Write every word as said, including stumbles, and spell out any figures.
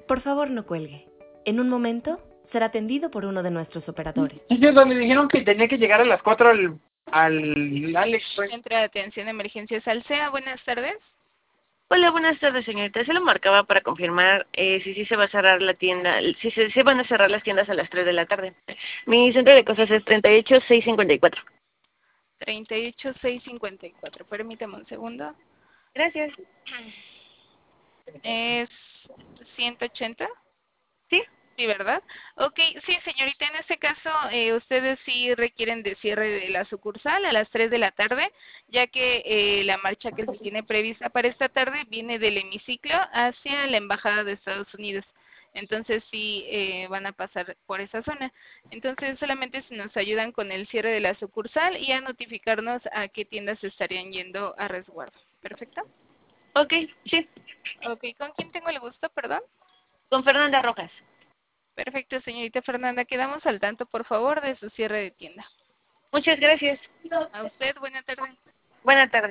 Por favor, no cuelgue. En un momento será atendido por uno de nuestros operadores. Es cierto, me dijeron que tenía que llegar a las cuatro al, al Alex, pues. Centro de Atención de Emergencias Alsea, buenas tardes. Hola, buenas tardes, señorita. Se lo marcaba para confirmar eh, si sí se va a cerrar la tienda, si se, se van a cerrar las tiendas a las tres de la tarde. Mi centro de cosas es treinta y ocho seiscientos cincuenta y cuatro. treinta y ocho seiscientos cincuenta y cuatro, permítame un segundo. Gracias. ¿Es ciento ochenta? ¿Sí? Sí, ¿verdad? Ok, sí, señorita, en este caso eh, ustedes sí requieren de cierre de la sucursal a las tres de la tarde, ya que eh, la marcha que se tiene prevista para esta tarde viene del hemiciclo hacia la Embajada de Estados Unidos. Entonces sí eh, van a pasar por esa zona. Entonces solamente si nos ayudan con el cierre de la sucursal y a notificarnos a qué tiendas estarían yendo a resguardo. ¿Perfecto? Ok, sí. Ok, ¿con quién tengo el gusto, perdón? Con Fernanda Rojas. Perfecto, señorita Fernanda. Quedamos al tanto, por favor, de su cierre de tienda. Muchas gracias. A usted, buena tarde. Buena tarde.